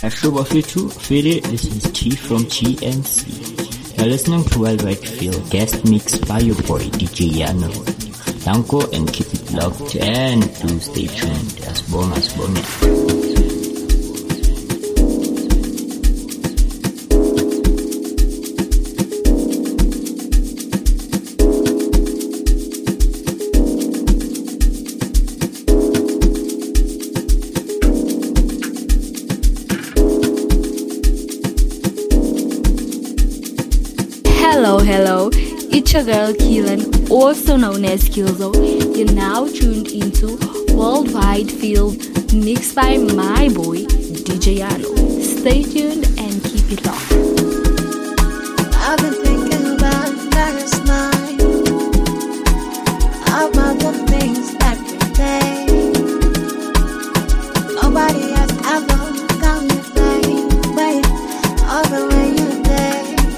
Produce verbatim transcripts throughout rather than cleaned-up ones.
Extra Buffy two, Fede, this is T from G N C. You're listening to Worldwide Feel, guest mixed by your boy D J Yano. Danko and keep it locked and do stay tuned. As bon as bonnet. Hello, hello, it's your girl Keelan, also known as Kilzo. You're now tuned into Worldwide Feel, mixed by my boy, D J Yano. Stay tuned and keep it locked. I've been thinking about last night, about the things that we say. Nobody has ever done the same way, all the way you did.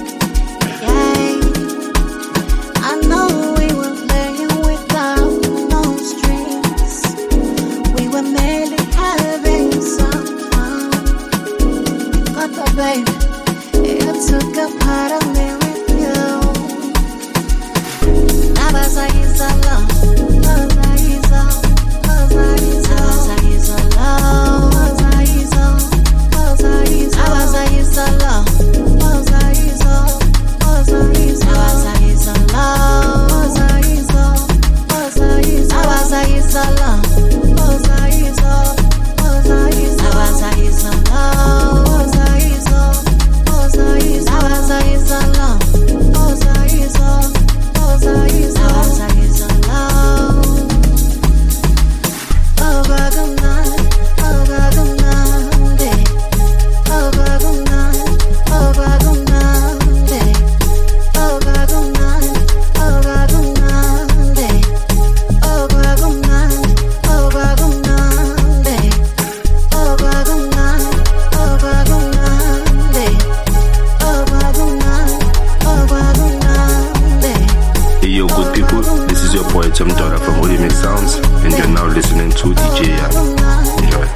I know we were playing without no strings. We were merely having some fun. But baby, it took a part of me with you. Nabasa is a love, Nabasa is a, Nabasa is a, Nabasa is a love, Nabasa is a, Nabasa is a, Nabasa is a love, Nabasa is a, Nabasa is a, Nabasa is a love, Nabasa is a, Nabasa is a, Nabasa is a love, Nabasa is a, Nabasa is a, Nabasa is a love, Nabasa is a, Nabasa is a, Nabasa is a love, Nabasa is a, Nabasa is a, Nabasa is a love. Oh, good night, oh, good night, oh, good night, oh, good night, oh, good night, oh, good night, oh, good night, oh, good night, oh, good night, oh, good night, oh, good night, oh, good night. Hey yo, good people, this is your boy Tim Dora from Holy Mix Sounds, and you're now listening to D J Yan. Enjoy.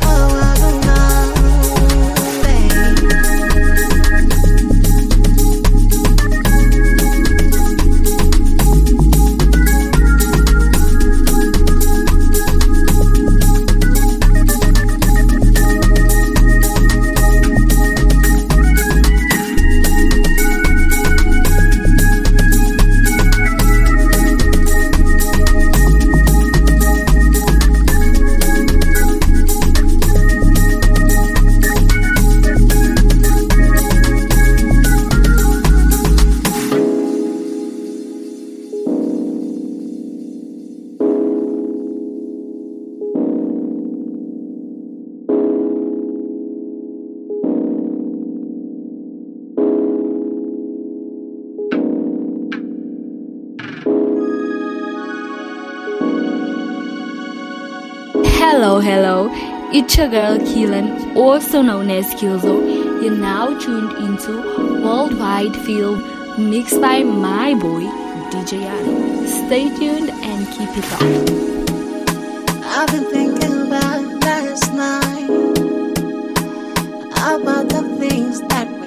Hello, hello, it's your girl Keelan, also known as Kilzo. You're now tuned into Worldwide Feel, mixed by my boy, D J Yano. Stay tuned and keep it on. I've been thinking about last night, about the things that we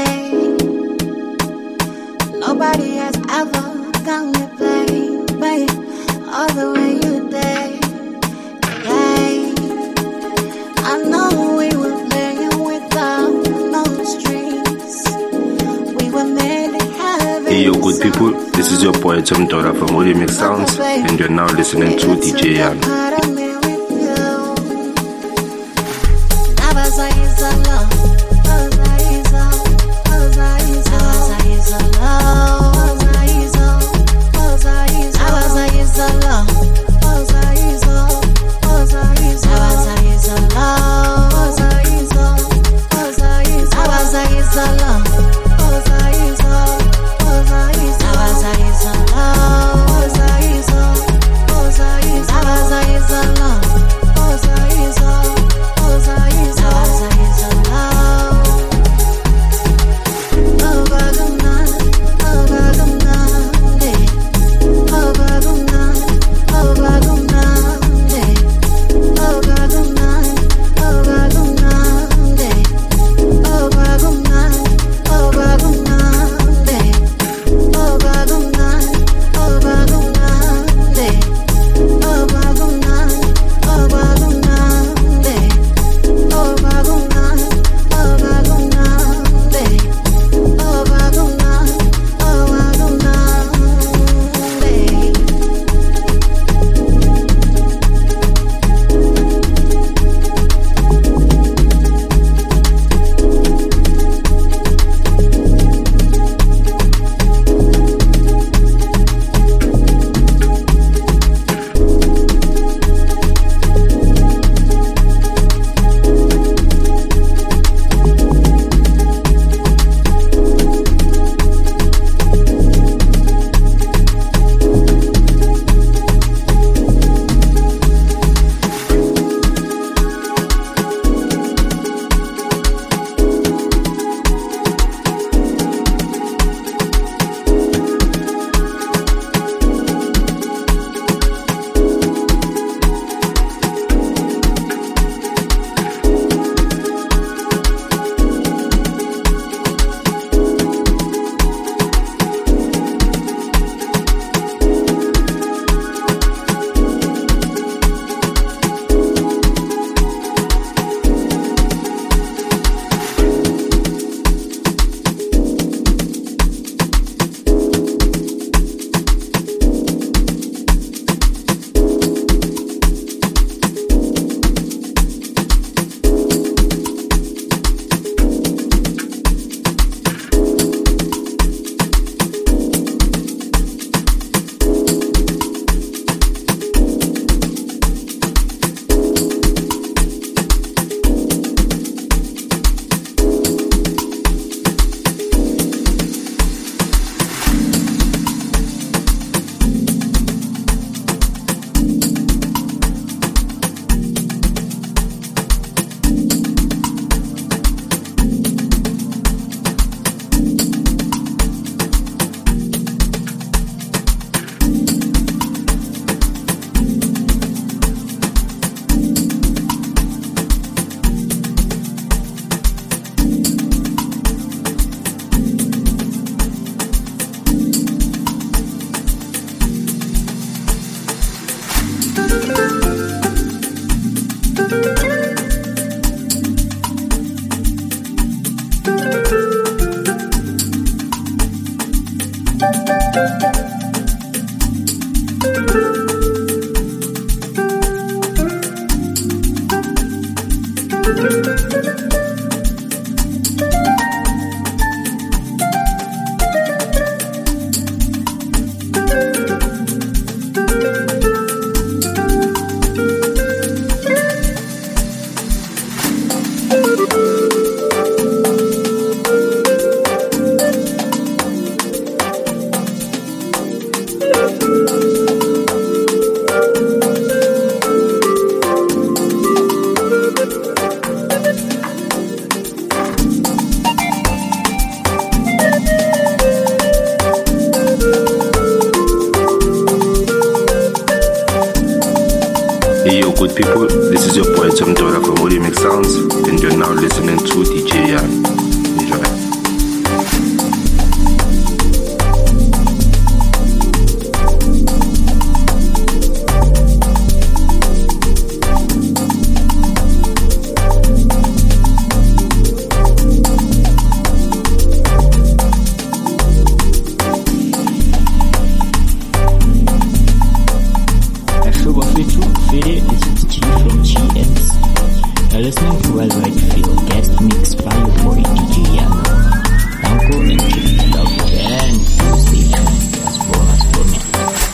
say. Nobody has ever done me play, babe, all the way you did. I know we were playing without no strings. We were merely having. Hey yo, good people, this is your boy Tim Dora from Holy Mix Sounds, and you're now listening to D J Yan. Oh, Hey yo, good people, this is your boy Tim Dora from Audio-Mix Sounds, and you're now listening to D J Yan. Enjoy. You're listening to Worldwide Field, guest mix by your boy D J Yano. Danko and keep it locked and stay tuned as bonus for me.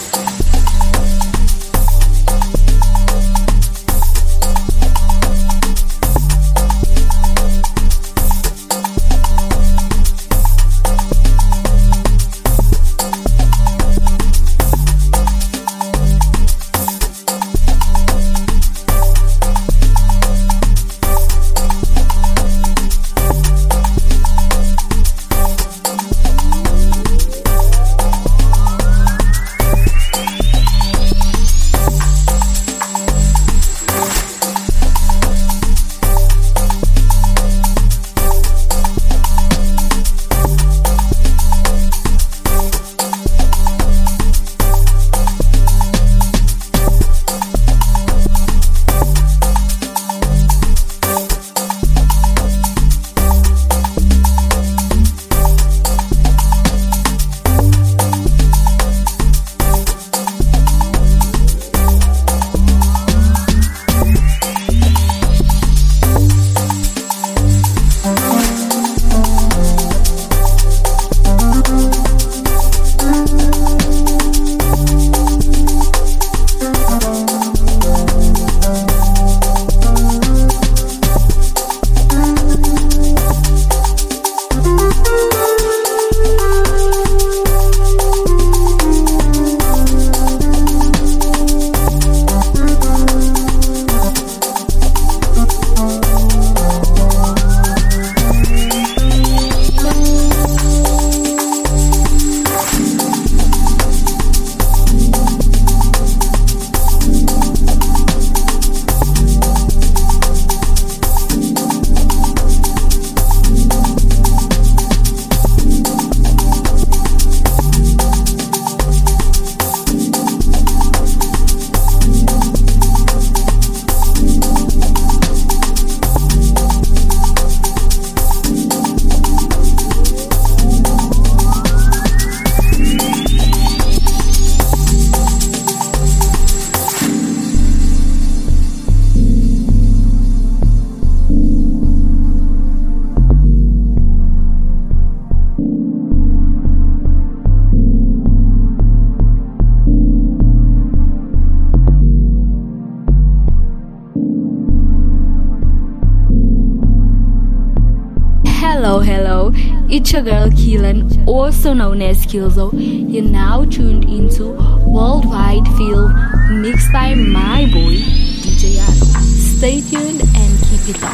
Hello, hello, it's your girl Keelan, also known as Kilzo. You're now tuned into Worldwide Field, mixed by my boy, D J Yano. Stay tuned and keep it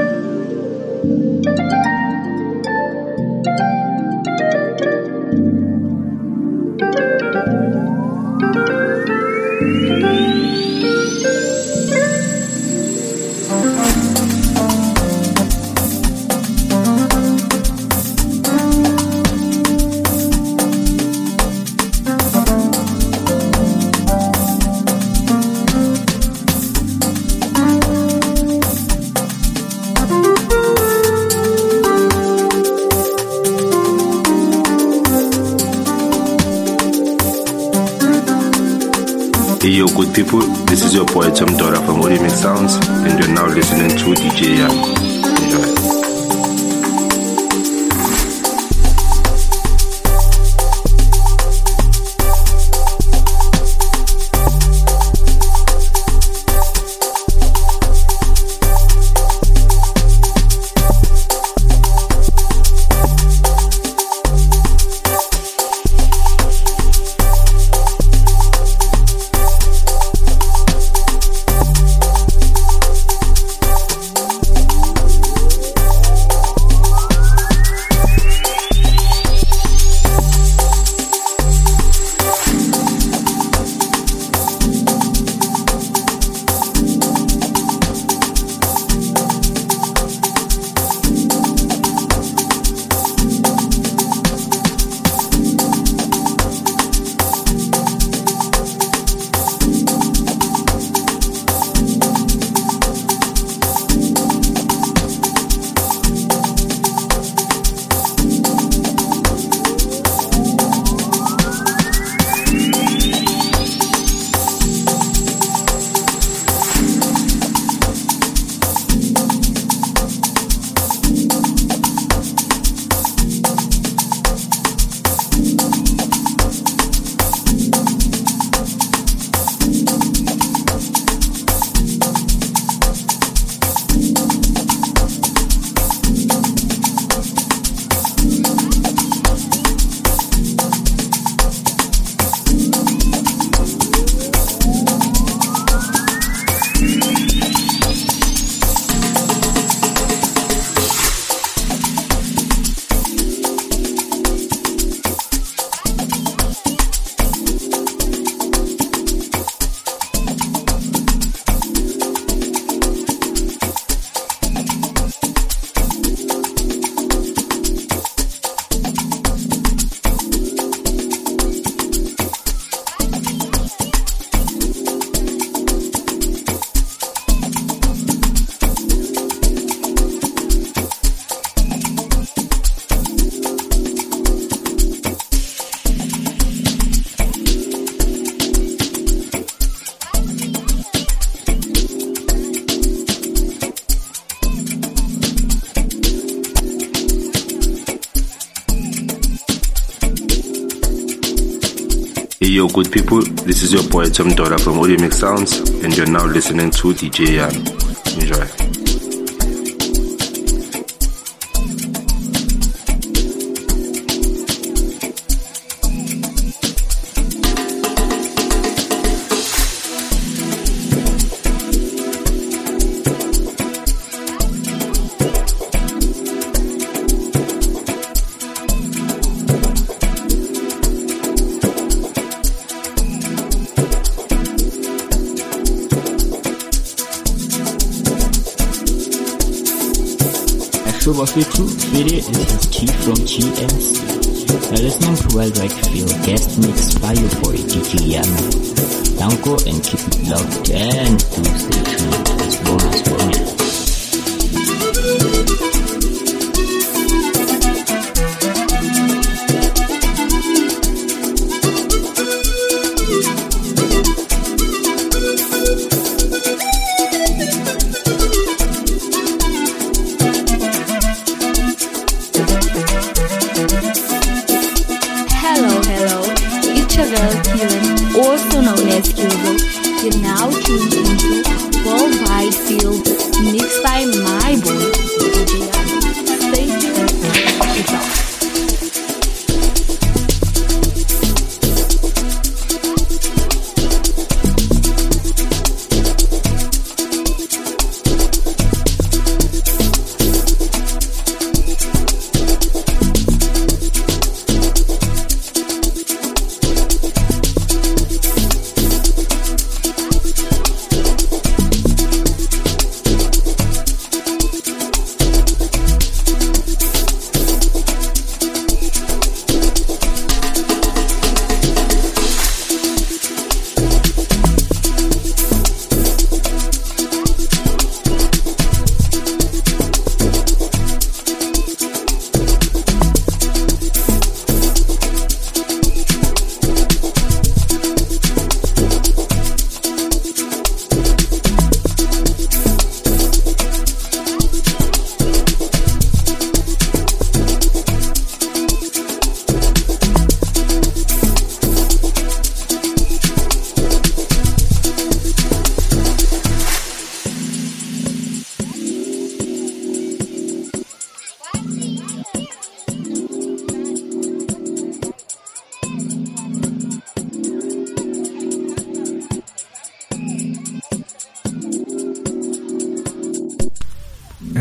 on. Hey yo, good people, this is your boy Tim Dora from Remix Sounds, and you're now listening to D J Yan. Enjoy. Hey yo, good people, this is your boy Tim Dora from Remix Sounds, and you're now listening to D J Yan. Enjoy. Shubafetu, Fede, this is Chief from G M C. You're listening to Worldwide Feel, guest mix by your boy D J Yan. Danko and keep it locked and do stay tuned. It's bonus for me. Also known as Kilzo, you're now tuned into Worldwide Field, mixed by my boy, D J Yan. Stay tuned, it's off.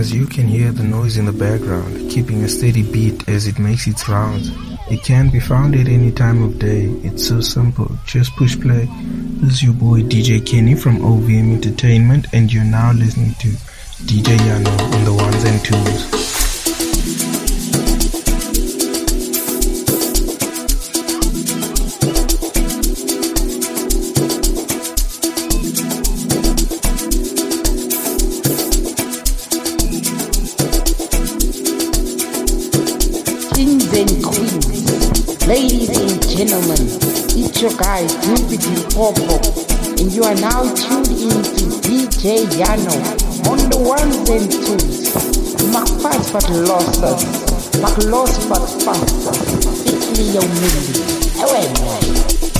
As you can hear the noise in the background, keeping a steady beat as it makes its rounds. It can be found at any time of day. It's so simple. Just push play. This is your boy D J Kenny from O V M Entertainment, and you're now listening to D J Yano on the ones and twos. Ladies and gentlemen, it's your guy Jupiter Popo, and you are now tuned in to D J Yano on the ones and twos. Mac fast but losses, Mac lost but fast. It's Leo Millie. Away,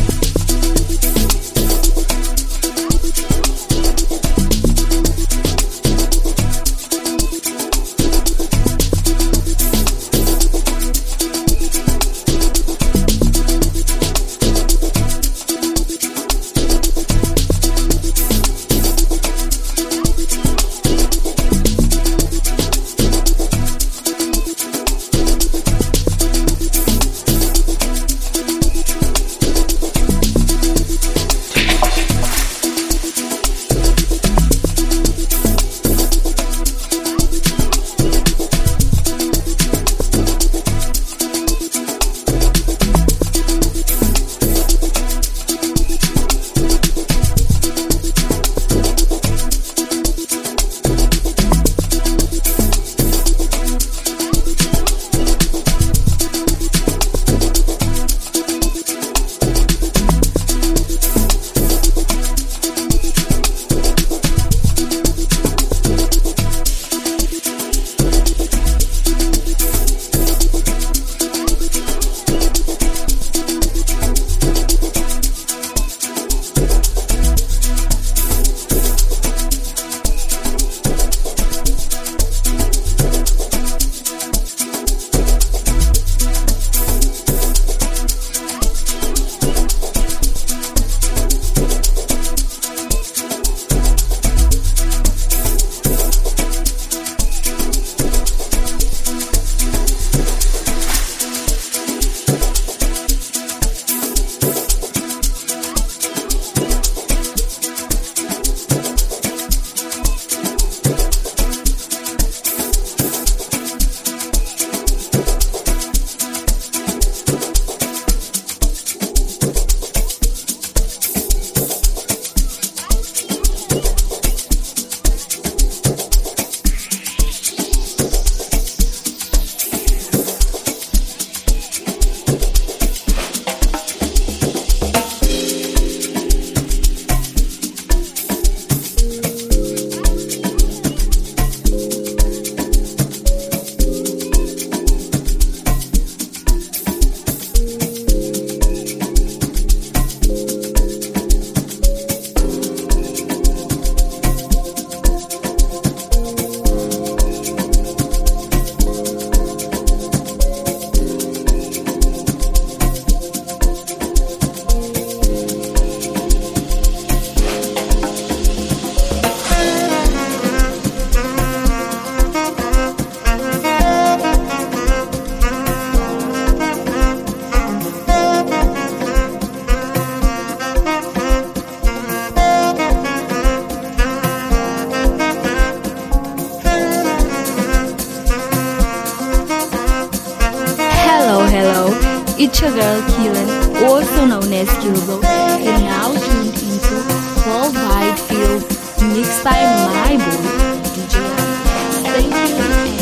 It's your girl Keelan, also known as Kilzo, and now tuned into Worldwide Field, mixed by my boy, D J Yano. Stay tuned.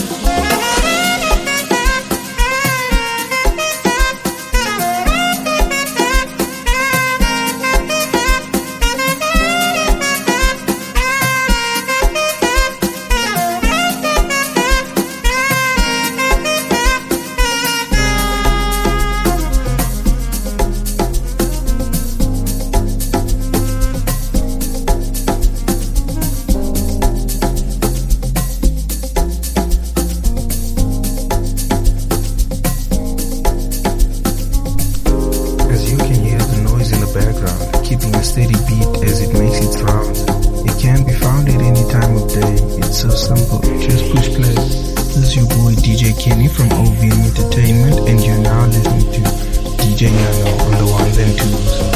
Steady beat as it makes its rounds. It can be found at any time of day. It's so simple. Just push play. Kenny from O V M Entertainment, and you're now listening to D J Yano on the ones and twos.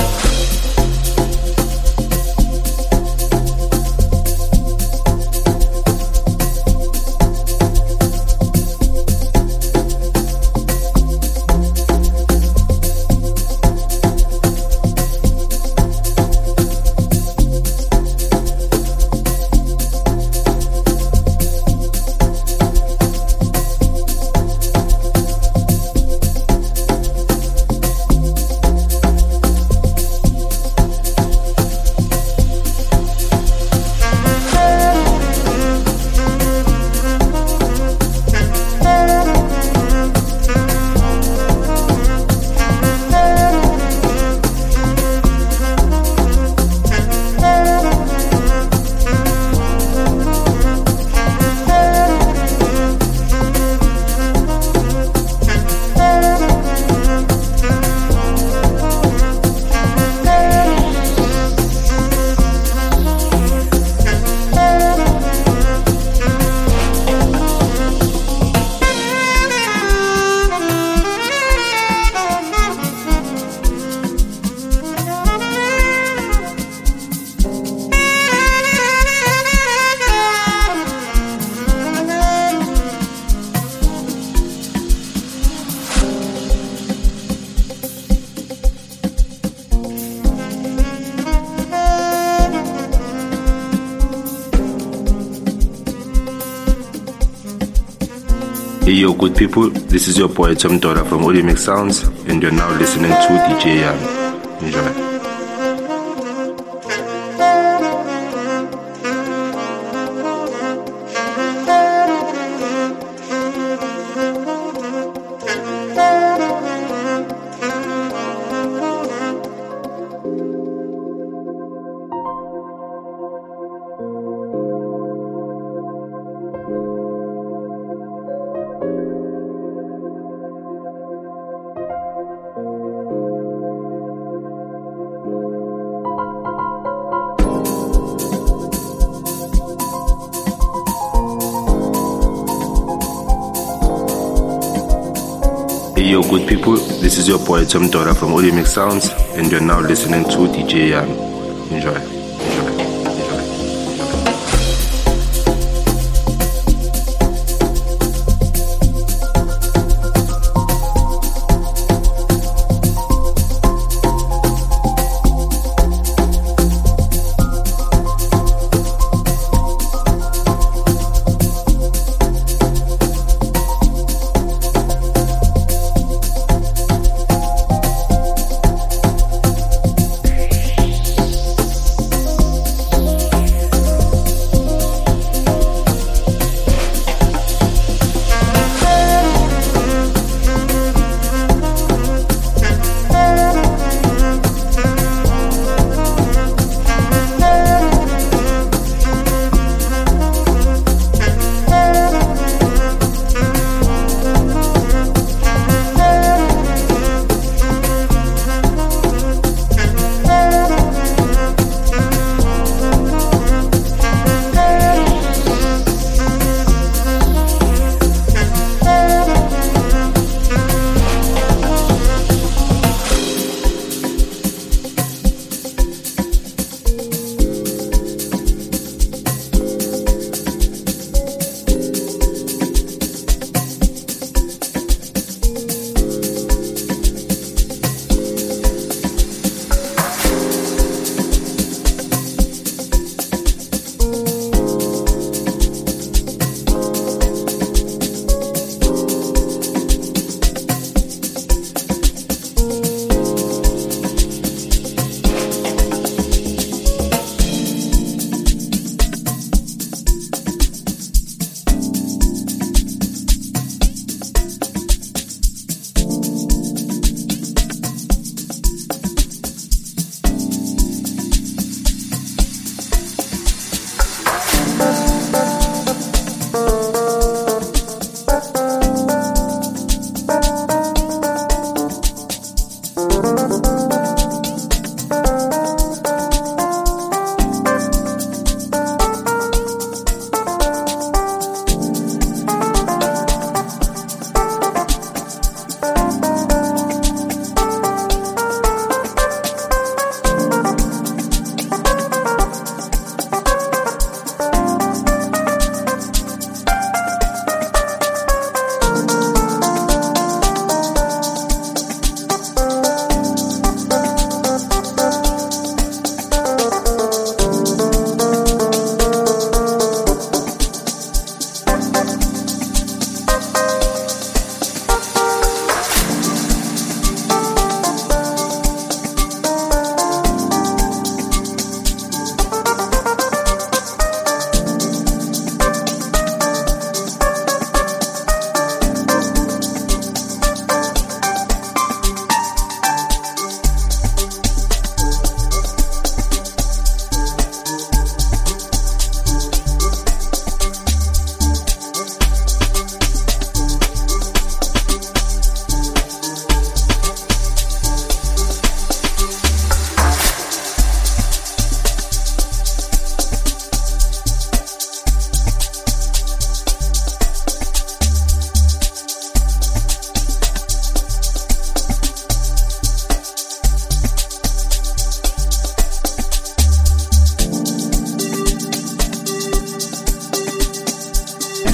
Hey yo, good people, this is your boy Tim Dora from Audio Mix Sounds, and you're now listening to D J Yan. Enjoy. Hey yo, good people, this is your boy Tim Dora from Audio Mix Sounds, and you're now listening to D J Yan. Enjoy. Enjoy.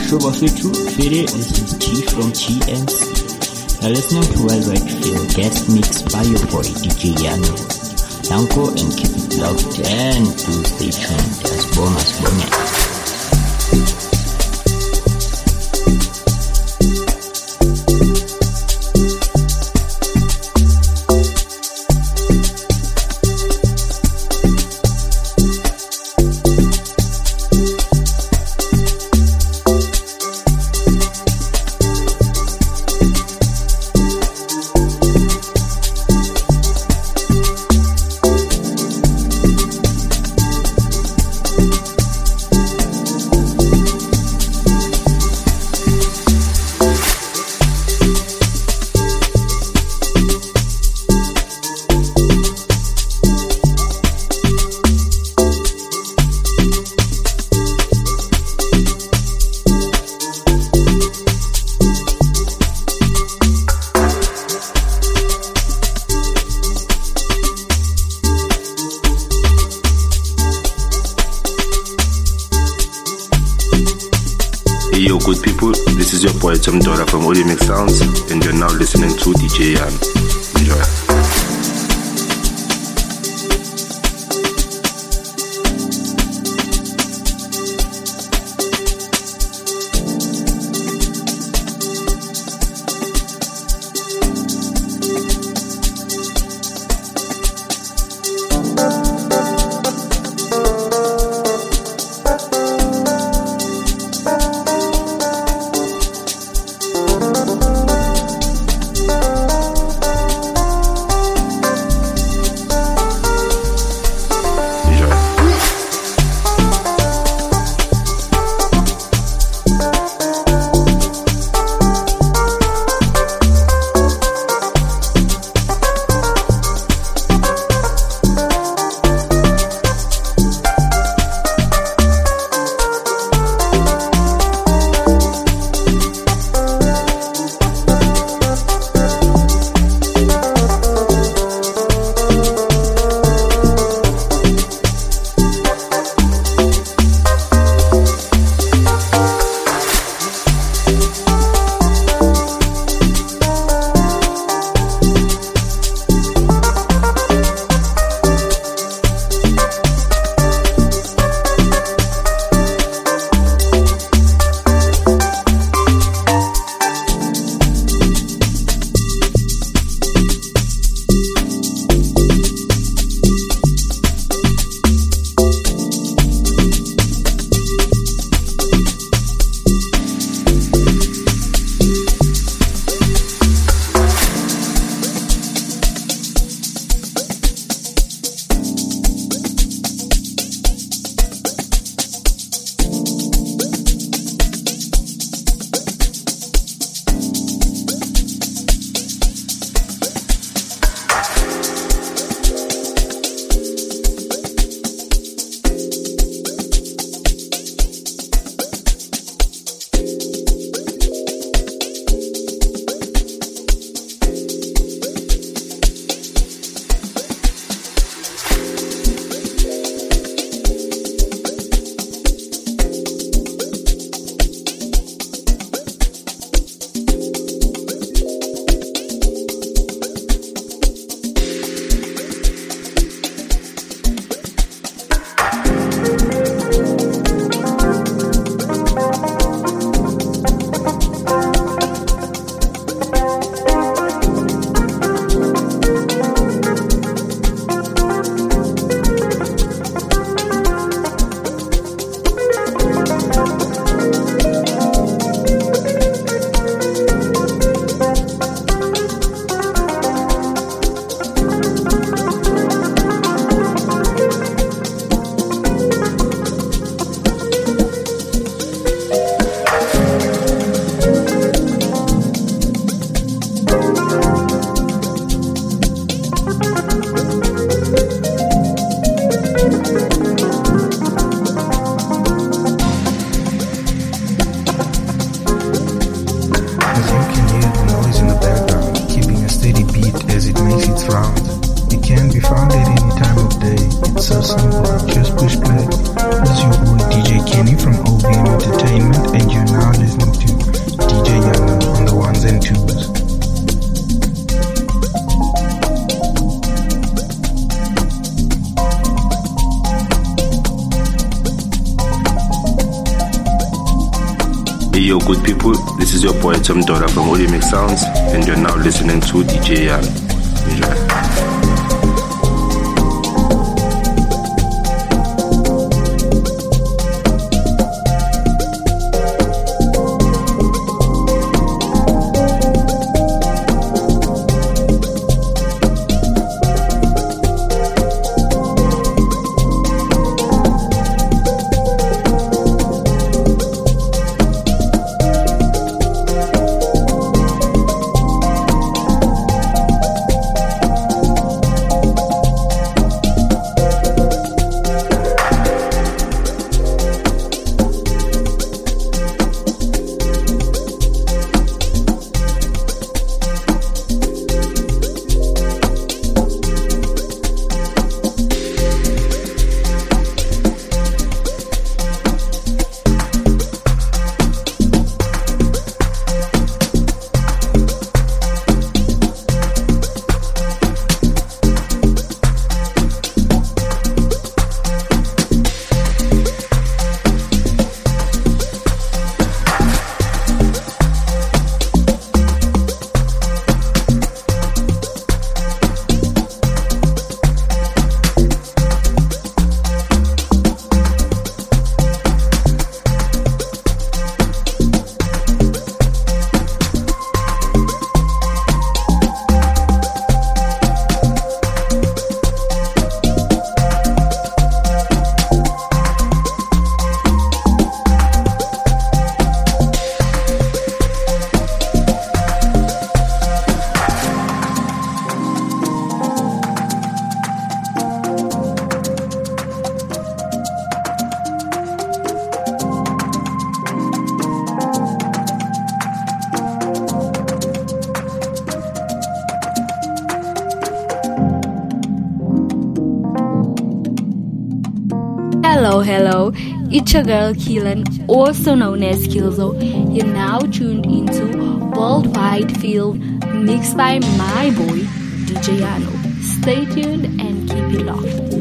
Mahlobo Switchu, Fede, this is T from T N C. You're listening to Worldwide Feel, guest mixed by your boy D J Yano. Danko and keep it locked and do stay tuned as bonus bonus. Yo, good people, this is your boy Tom Dora from Audio Mix Sounds, and you're now listening to D J Yan. Enjoy. can be found at any time of day. It's so simple. Just push play. This is your boy D J J Kenny from O V M Entertainment, and you're now listening to D J Yano on the ones and twos. Hey yo, good people, this is your boy Tom Dora from Audio Mix Sounds, and you're now listening to D J Yan. Enjoy. Hello, hello, it's your girl Keelan, also known as Kilzo. You're now tuned into Worldwide Film, mixed by my boy, D J Yano. Stay tuned and keep it locked.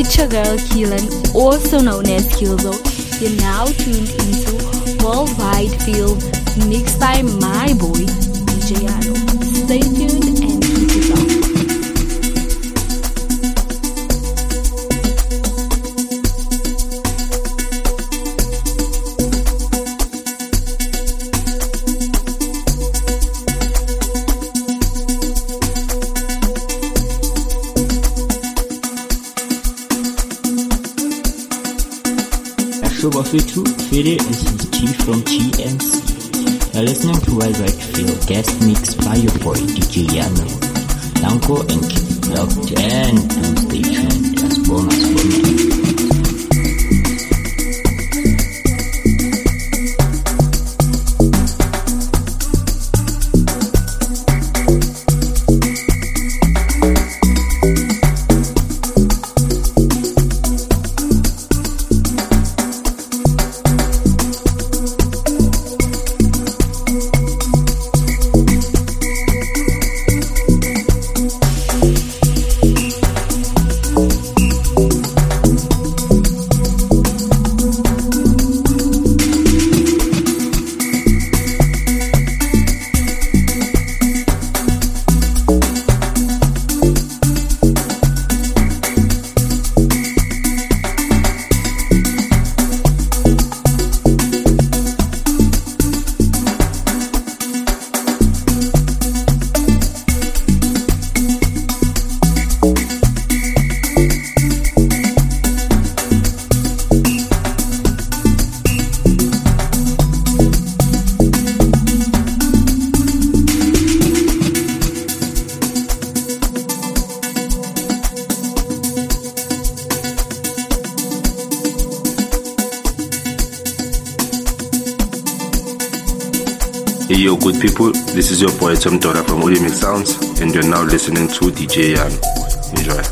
It's your girl Keelan, also known as Kilzo. You're now tuned into Worldwide Feel, mixed by my boy, D J Yano. Stay tuned and keep it up. Shubafetu Fede, this is T from G N C. You're listening to Worldwide Feel, guest mix by your boy D J Yano. Danko and keep it locked and do stay tuned as bonus for me. Hey yo, good people, this is your boy Tom Dora from Udemy Sounds, and you're now listening to D J Yan. Enjoy.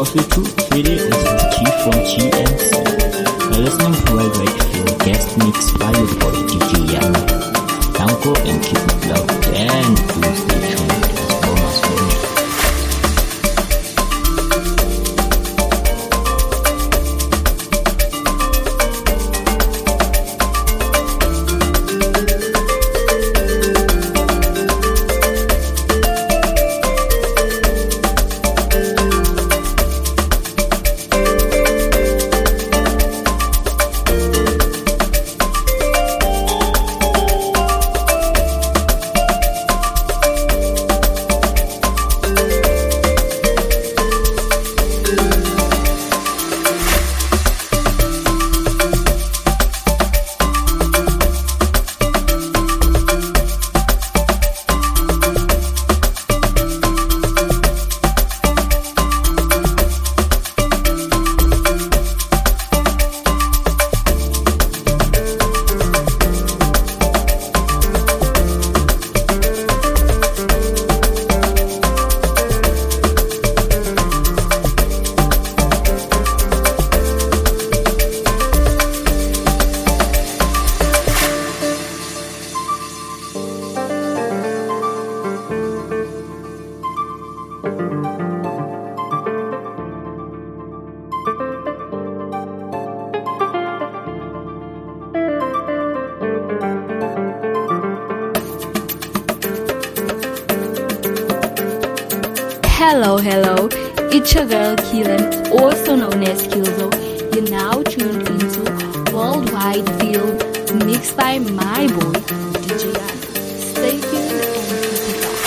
also too, Fede, this is Chief from G N C. You're listening to Worldwide Field guest mix by your boy D J Yano. Danko and keep it locked and do stay tuned as Thomas for me. Hello, hello, it's your girl Keelan, also known as Kilzo. You're now tuned into Worldwide Field, mixed by my boy, D J Yano. Stay tuned and keep it up.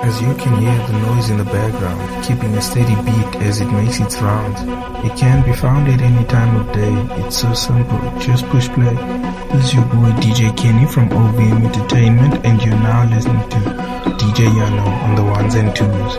As you can hear the noise in the background, keeping a steady beat as it makes its rounds. It can be found at any time of day. It's so simple, just push play. This is your boy D J Kenny from O V M Entertainment, and you're now listening to D J Yano on the ones and twos.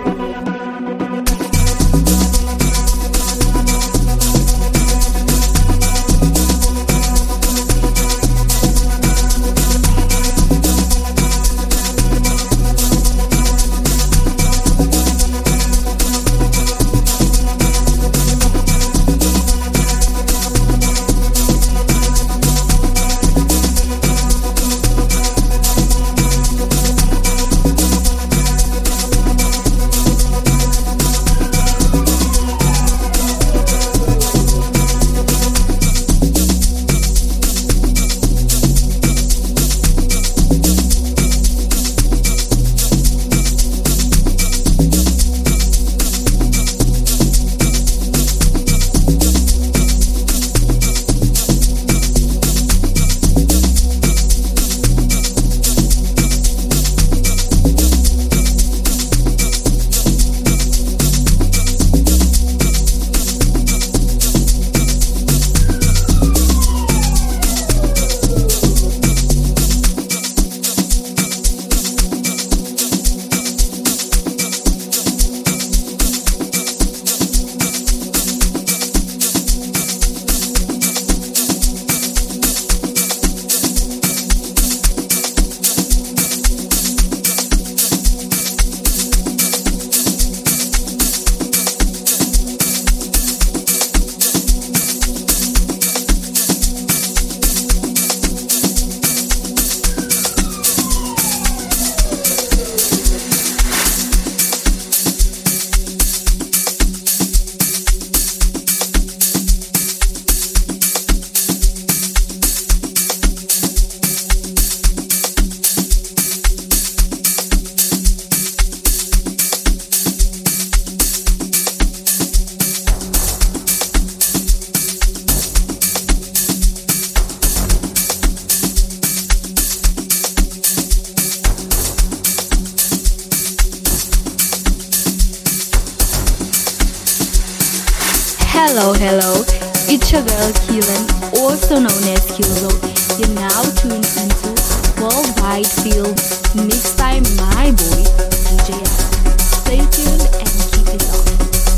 Hello, hello, it's your girl Keelan, also known as Kilzo. You're now tuned into Worldwide Feel, mixed by my boy, D J Yano. Stay tuned and keep it on.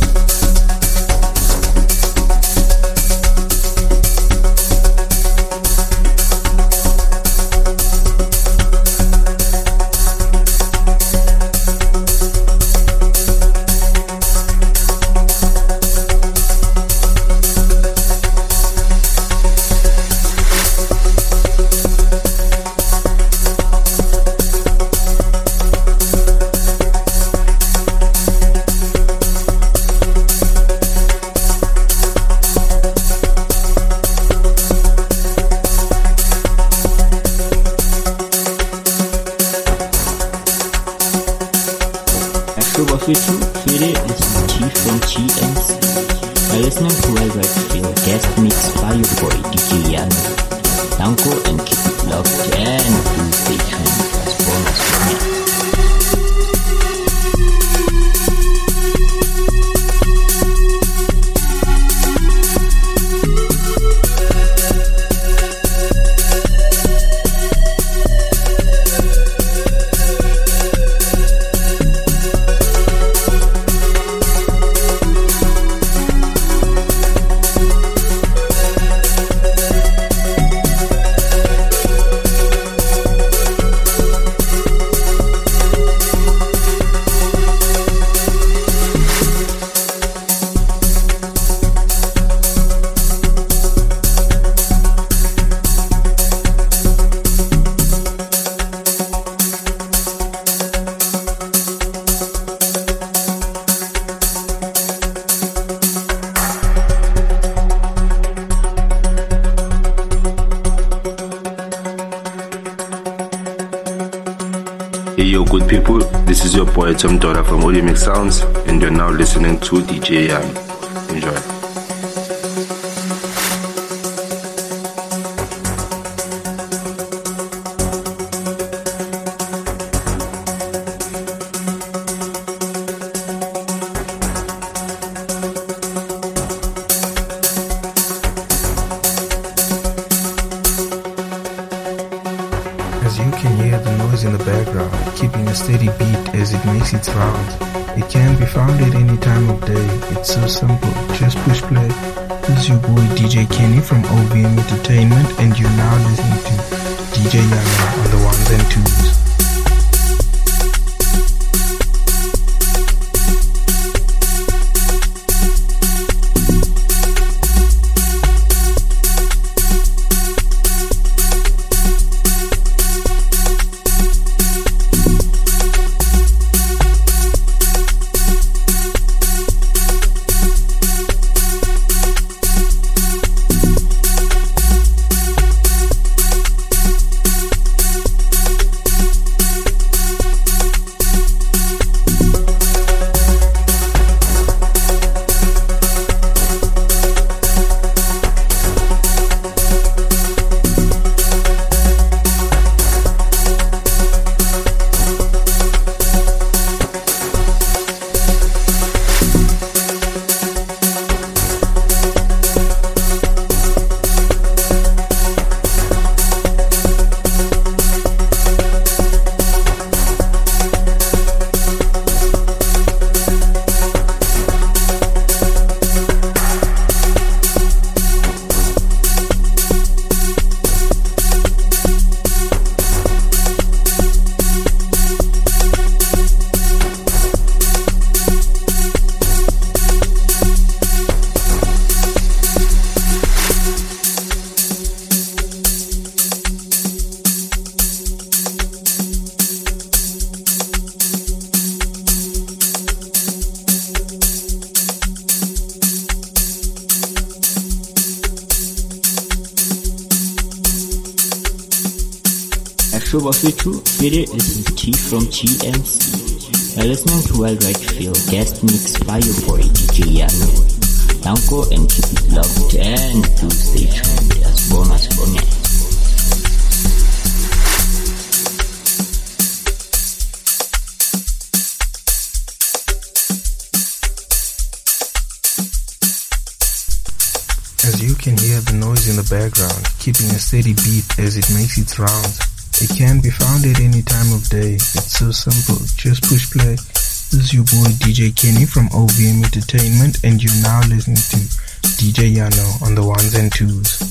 Feel it, this is Chief from G N C. You're listening to Worldwide Feel, guest mixed by your boy D J Yano. Danko and keep it locked and do stay tuned as bonus for me. Hey yo good people, this is your boy Tom Dora from Olympic Sounds, and you're now listening to D J Yano. Enjoy. As you can hear the noise in the background, keeping a steady beat as it makes its rounds. It can be found at any time of day. It's so simple, just push play. This is your boy D J Kenny from O V M Entertainment, and you're now listening to D J Yano on the ones and twos. Show of you true spirit, this is T from G M C. You're listening to Worldwide Feel, guest mix by your boy D J Yano. Danko and keep it locked and do stay tuned as bonus bonus. As you can hear the noise in the background, keeping a steady beat as it makes its rounds. It can be found at any time of day. It's so simple, just push play. This is your boy D J Kenny from O V M Entertainment, and you're now listening to D J Yano on the ones and twos.